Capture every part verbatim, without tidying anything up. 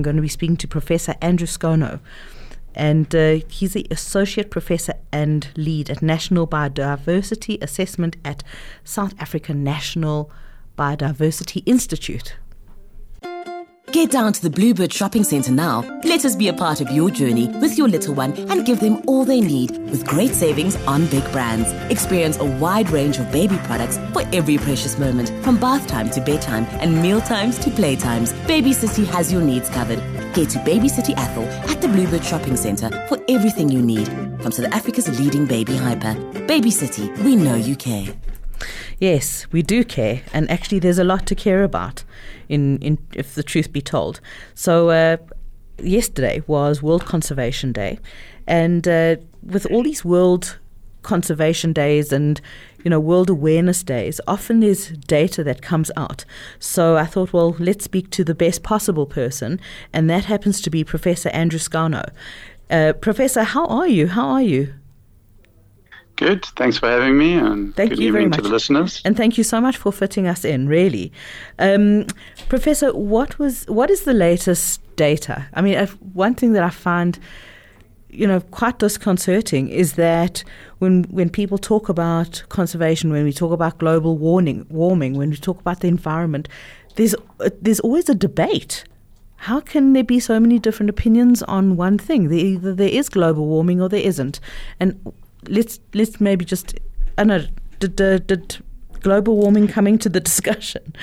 going to be speaking to Professor Andrew Skono. And uh, he's the Associate Professor and Lead at National Biodiversity Assessment at South African National Biodiversity Institute. Get down to the Bluebird Shopping Centre now. Let us be a part of your journey with your little one and give them all they need with great savings on big brands. Experience a wide range of baby products for every precious moment, from bath time to bedtime and meal times to playtimes. Baby City has your needs covered. Head to Baby City Athol at the Bluebird Shopping Centre for everything you need from South Africa's leading baby hyper. Baby City, we know you care. Yes, we do care, and actually there's a lot to care about, in, in if the truth be told. So uh, yesterday was World Conservation Day, and uh, with all these World Conservation Days and, you know, World Awareness Days, often there's data that comes out. So I thought, well, let's speak to the best possible person, and that happens to be Professor Andrew Skono. Uh, Professor, how are you? How are you? Good. Thanks for having me, and thank good you evening very much to the listeners. And thank you so much for fitting us in, really. Um, Professor, what was what is the latest data? I mean, I've, one thing that I find, you know, quite disconcerting is that when when people talk about conservation, when we talk about global warming, warming, when we talk about the environment, there's uh, there's always a debate. How can there be so many different opinions on one thing? There, either there is global warming or there isn't. And Let's let's maybe just, I don't know, did, did, did global warming come into the discussion?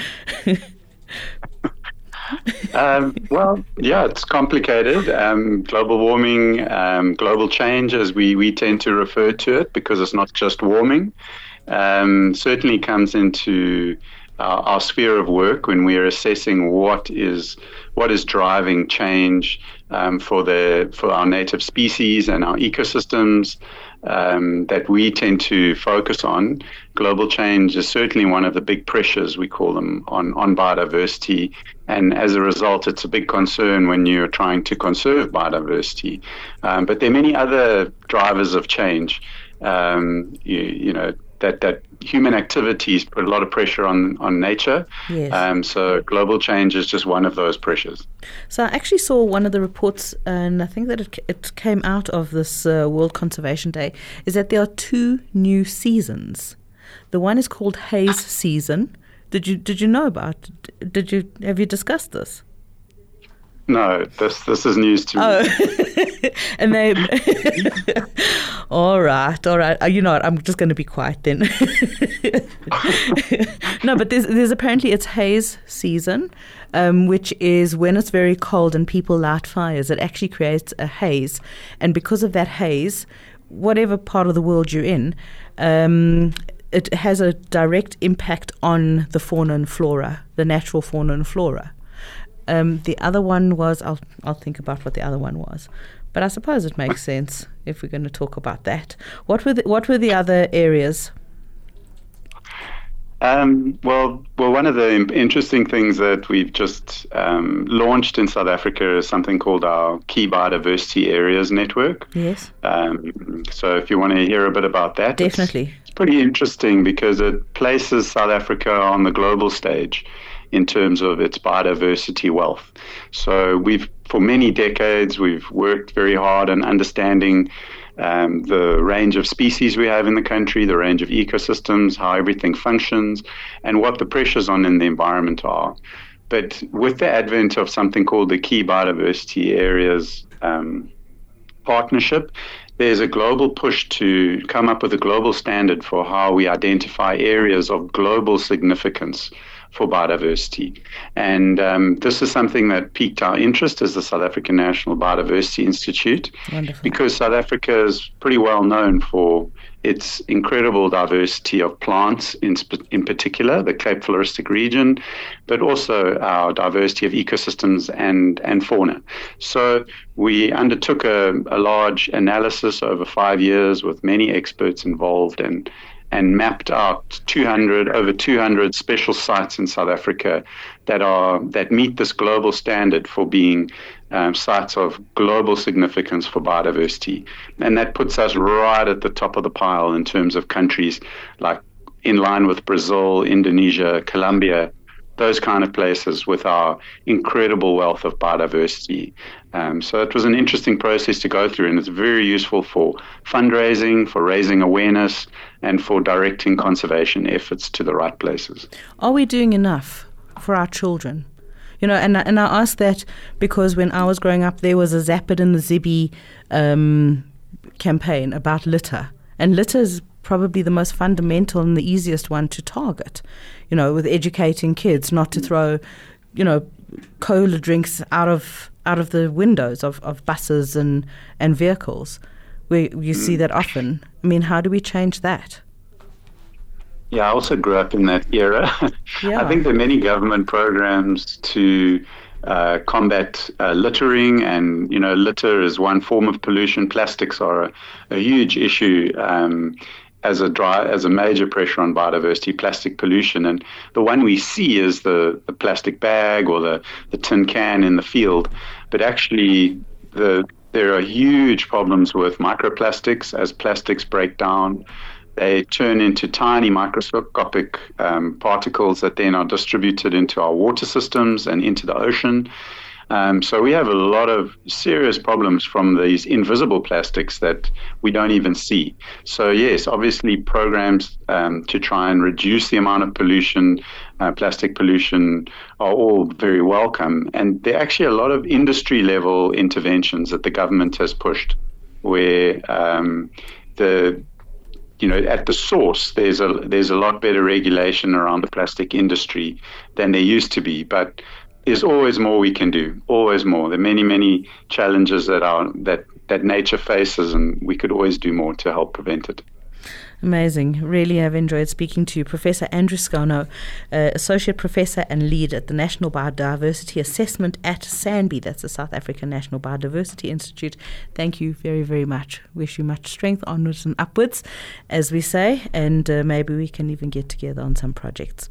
um, well, yeah, it's complicated. Um, global warming, um, global change, as we, we tend to refer to it, because it's not just warming, um, certainly comes into our, our sphere of work when we're assessing what is what is driving change um, for the for our native species and our ecosystems. Um, that we tend to focus on. Global change is certainly one of the big pressures, we call them, on, on biodiversity. And as a result, it's a big concern when you're trying to conserve biodiversity. Um, but there are many other drivers of change. Um, you, you know, that, that human activities put a lot of pressure on, on nature. Yes. Um, so global change is just one of those pressures. So I actually saw one of the reports, and I think that it, it came out of this uh, World Conservation Day, is that there are two new seasons. The one is called Haze season. Did you did you know about? Did you have you discussed this? No, this this is news to me. Oh, and they. all right, all right. Uh, you know what? I'm just going to be quiet then. No, but there's there's apparently it's haze season, um, which is when it's very cold and people light fires. It actually creates a haze, and because of that haze, whatever part of the world you're in, um, it has a direct impact on the fauna and flora, the natural fauna and flora. Um, the other one was, I'll I'll think about what the other one was, but I suppose it makes sense if we're going to talk about that. What were the, what were the other areas? Um, well, well, one of the interesting things that we've just um, launched in South Africa is something called our Key Biodiversity Areas Network. Yes. Um, so if you want to hear a bit about that, definitely. It's, it's pretty interesting because it places South Africa on the global stage in terms of its biodiversity wealth. So we've, for many decades, we've worked very hard on understanding um, the range of species we have in the country, the range of ecosystems, how everything functions, and what the pressures on in the environment are. But with the advent of something called the Key Biodiversity Areas um, Partnership, there's a global push to come up with a global standard for how we identify areas of global significance for biodiversity. And um, this is something that piqued our interest as the South African National Biodiversity Institute. Wonderful. Because South Africa is pretty well known for its incredible diversity of plants, in, sp- in particular, the Cape Floristic region, but also our diversity of ecosystems and, and fauna. So we undertook a, a large analysis over five years with many experts involved, and and mapped out two hundred over two hundred special sites in South Africa that are that meet this global standard for being um, sites of global significance for biodiversity. And that puts us right at the top of the pile in terms of countries like in line with Brazil, Indonesia, Colombia, those kind of places with our incredible wealth of biodiversity. Um, so it was an interesting process to go through, and it's very useful for fundraising, for raising awareness, and for directing conservation efforts to the right places. Are we doing enough for our children? You know, and, and I ask that because when I was growing up, there was a Zap It in the Zibby um, campaign about litter. And litter is probably the most fundamental and the easiest one to target, you know, with educating kids not to throw, you know, cola drinks out of out of the windows of, of buses and, and vehicles. We, you see that often. I mean, how do we change that? Yeah, I also grew up in that era. Yeah. I think there are many government programs to uh, combat uh, littering, and, you know, litter is one form of pollution. Plastics are a, a huge issue um, as a dry, as a major pressure on biodiversity, plastic pollution. And the one we see is the, the plastic bag or the, the tin can in the field. But actually, the there are huge problems with microplastics as plastics break down. They turn into tiny microscopic um, particles that then are distributed into our water systems and into the ocean. Um, so we have a lot of serious problems from these invisible plastics that we don't even see. So yes, obviously programs um, to try and reduce the amount of pollution, uh, plastic pollution, are all very welcome. And there are actually a lot of industry level interventions that the government has pushed, where um, the You know, at the source, there's a there's a lot better regulation around the plastic industry than there used to be. But there's always more we can do, always more. There are many, many challenges that are that, that nature faces, and we could always do more to help prevent it. Amazing. Really have enjoyed speaking to you. Professor Andrew Skauno, uh, Associate Professor and Lead at the National Biodiversity Assessment at SANBI, that's the South African National Biodiversity Institute. Thank you very, very much. Wish you much strength, onwards and upwards, as we say, and uh, maybe we can even get together on some projects.